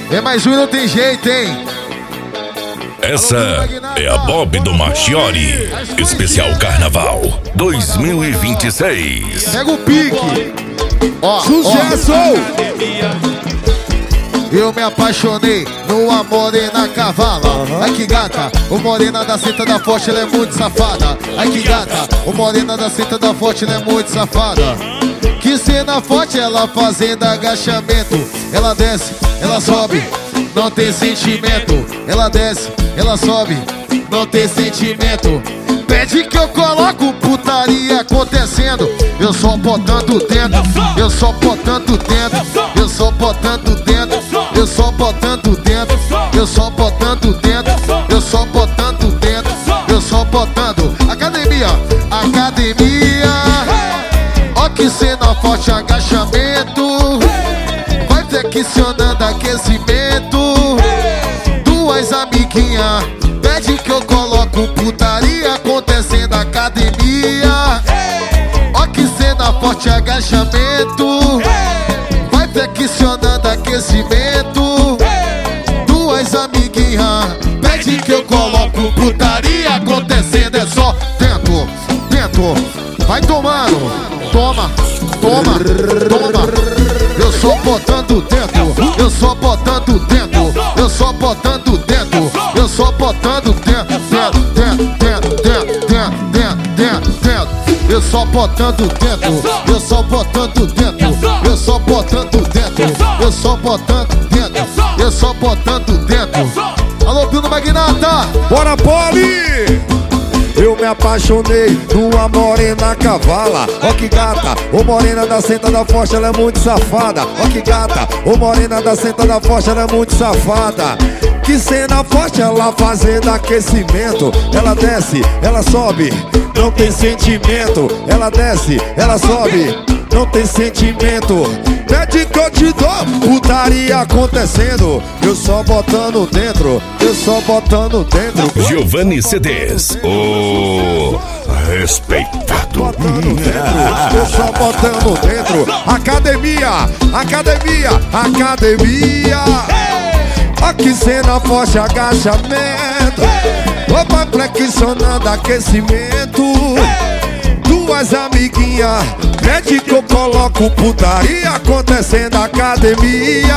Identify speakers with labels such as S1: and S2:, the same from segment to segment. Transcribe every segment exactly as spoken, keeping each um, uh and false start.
S1: É mais um e não tem jeito, hein?
S2: Essa é a Bob do Marchiori, especial Carnaval dois mil e vinte e seis.
S1: Pega o pique. Ó,
S3: sucesso!
S1: Ó. Eu me apaixonei numa morena cavala. Ai que gata, o morena da seta da forte, ela é muito safada. Ai que gata, o morena da seta da forte, ela é muito safada. Que cena forte, ela fazendo agachamento. Ela desce, ela sobe, não tem sentimento. Ela desce, ela sobe, não tem sentimento. Pede que eu coloco putaria acontecendo. Eu só botando dentro, eu só botando dentro, eu só botando dentro, eu só botando dentro, eu só botando dentro, eu só botando dentro, eu só botando. Academia, academia. Ó que cena forte, agachamento. Vai flexionando aquecimento. Duas amiguinhas pede que eu coloco putaria acontecendo na academia. Ó que cena forte, agachamento. Vai flexionando aquecimento. Duas amiguinhas pede que eu coloco putaria acontecendo. É só dentro, dentro. Vai tomando, toma, toma, toma. Eu só botando dentro, eu só botando dentro, eu só botando dentro, eu só botando dentro, dentro, dentro, dentro, dentro, dentro, dentro, dentro. Eu só botando dentro, eu só botando dentro, eu só botando dentro, eu só botando dentro, eu só botando dentro. Alô, Bruno Magnata!
S3: Bora, Poli! Eu me apaixonei numa morena cavala. Ó que gata, ô morena da senta da forte, ela é muito safada. Ó que gata, ô morena da senta da forte, ela é muito safada. Que cena forte, ela fazendo aquecimento. Ela desce, ela sobe, não tem sentimento. Ela desce, ela sobe, não tem sentimento. Pede que eu te dou, putaria acontecendo. Eu só botando dentro, eu só botando dentro.
S2: Giovanni C Ds, o respeitado.
S3: Botando dentro, eu só botando dentro. Academia, academia, academia. Ó que cena forte, agachamento. Opa, flexionando aquecimento. Duas amiguinhas pede que eu coloco putaria acontecendo na academia.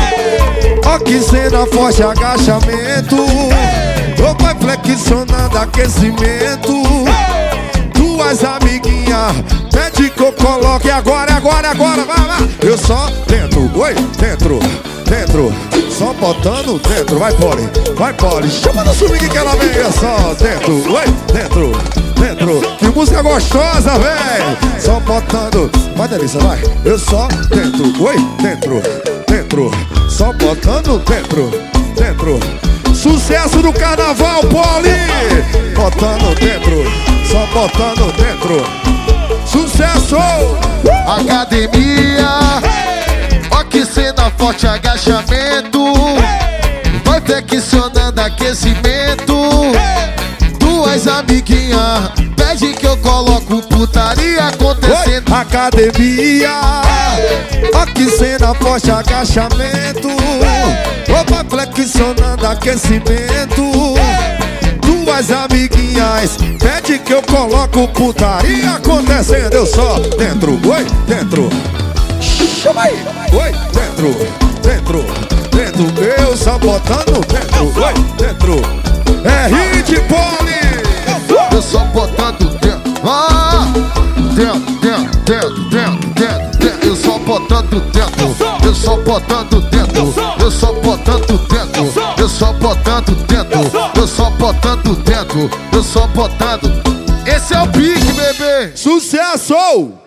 S3: Ó que cena forte, agachamento. Opa, flexionando aquecimento. Duas amiguinhas pede que eu coloque. Agora, agora, agora, vai, vai. Eu só dentro, oi, dentro, dentro. Só botando dentro, vai Poli, vai Poli. Chama no swing que ela vem, eu só dentro, oi, dentro, dentro. Que música gostosa, véi. Só botando, vai delícia, vai. Eu só dentro, oi, dentro, dentro. Só botando dentro, dentro. Sucesso do carnaval, Poli. Botando dentro, só botando dentro. Sucesso!
S1: Academia. Ó que cena forte, agachamento. Vai flexionando aquecimento. Duas amiguinhas pede que eu coloco putaria acontecendo.
S3: Oi, academia. Ó que cena forte, agachamento. Opa, flexionando aquecimento. Duas amiguinhas pede que eu coloco putaria acontecendo. Eu só dentro, oi, dentro. Chama aí, oi, dentro, dentro, dentro. Eu só botando dentro, oi, dentro. É hit, Poli.
S1: Eu só botando dentro, ah, dentro, dentro, dentro, dentro, dentro, dentro. Eu só botando dentro, eu só botando dentro, eu só botando dentro, eu só botando dentro, eu só botando dentro, eu só botando. Esse é o pique, bebê.
S3: Sucesso!